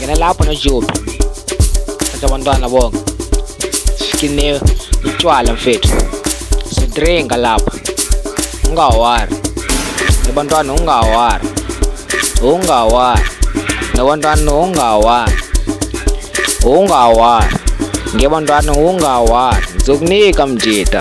ngena lapho noJobi thatha abantwana bonke sifikine utshwala mfethu sidringa lapha ungawari abantwana ungawari nabantwana ungawari ngebantwana ungawari ngizokunika mjida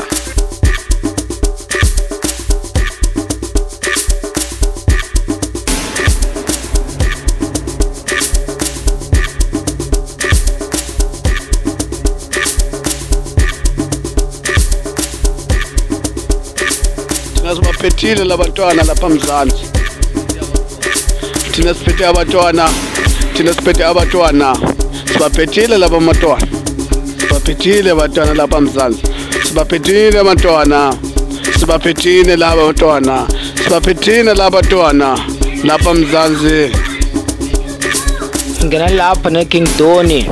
Sibaphethile labantwana lapha Mzansi. Thina siphethe abantwana. Sibaphethile laba abantwana. Sibaphethile abantwana lapha Mzansi. Sibaphethile abantwana. Sibaphethile laba abantwana. Sibaphethile laba abantwana lapha Mzansi. singena lapha neKing Doni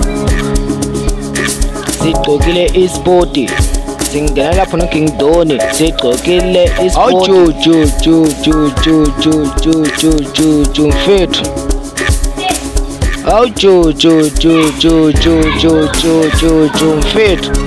sigqokile isport. Singena lapho noKing Doni sigqokile isport. Mfethu mfethu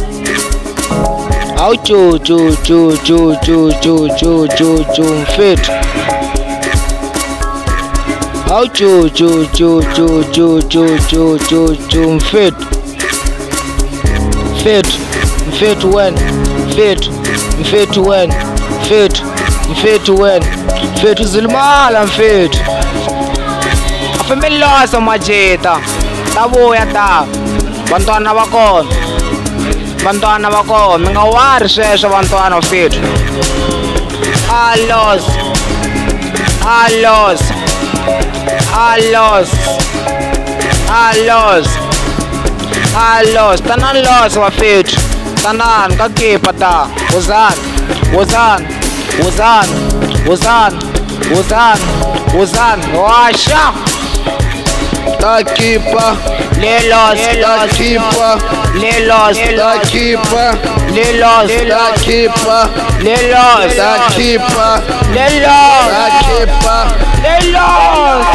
mfethu zilimala mfethu afembelosa majeta tabuya ta bantwana bakona mi nga wari sweswo bantwana mfethu alos tanan los bafethu tanan ka kipa ta wuzan washa Takipa lelos Takipa lelos Takipa lelos Takipa lelos Takipa lelos Takipa lelos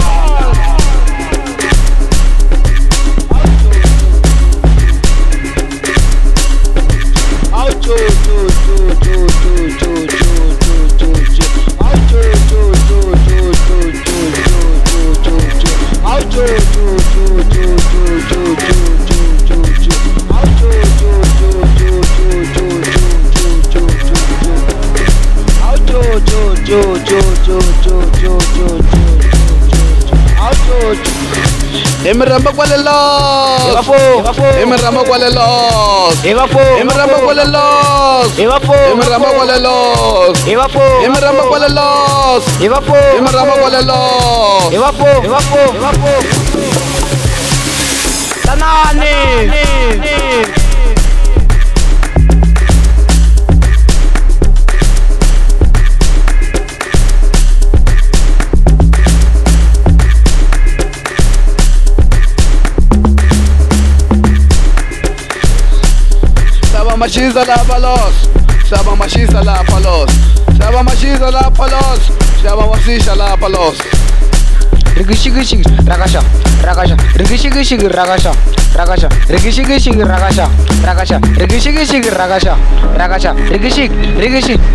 Emiramba kwalelos Emiramba kwalelos Emiramba kwalelos Emiramba kwalelos Emiramba kwalelos Emiramba kwalelos Tanani Mashiza lapha los Shaba mashiza lapha los Shaba mashiza lapha los Shaba wasisha lapha los Rigishigishig ragasha rigishigishig ragasha rigishigishig ragasha rigishigishig ragasha rigishig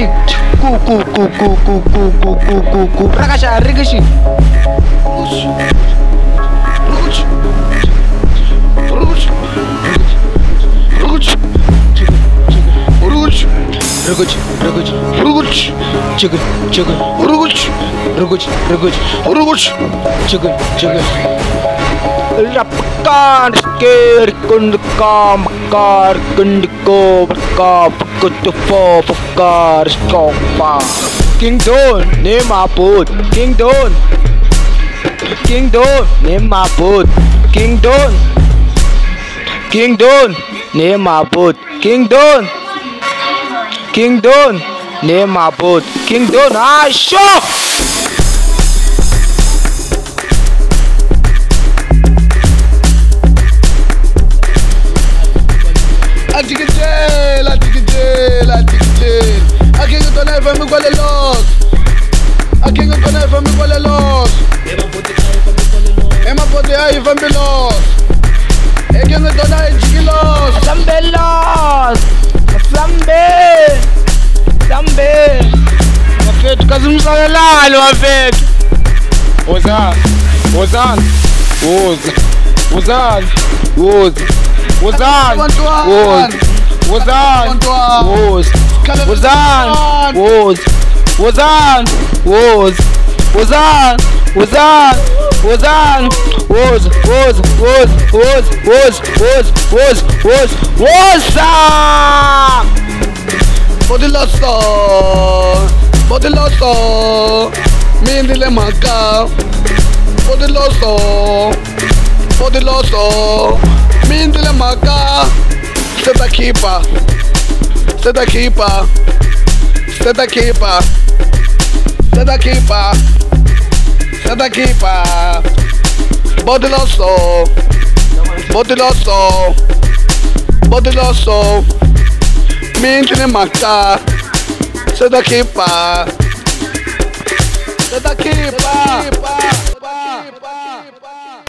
ku ragasha rigishig chicken Rapkan sker kundkam kar kundko bakap kutufo bakar skopa King Don ne maput King Don ne maput King Don ne maput King Don ne maput King Don asho Atikijel Akinga tona FM kwalelos Akinga tona FM kwalelos Fambilos. Engine Dona Jigilos. Sambelos. Sambe. Wafethu kazimsalelalo wafethu. Wozan. Wozan. Wozan. Wozan. Bodiloso, mindile maka. Bodiloso, mindile maka. Seta keeper. Bodiloso, mindile maka. Seta keeper.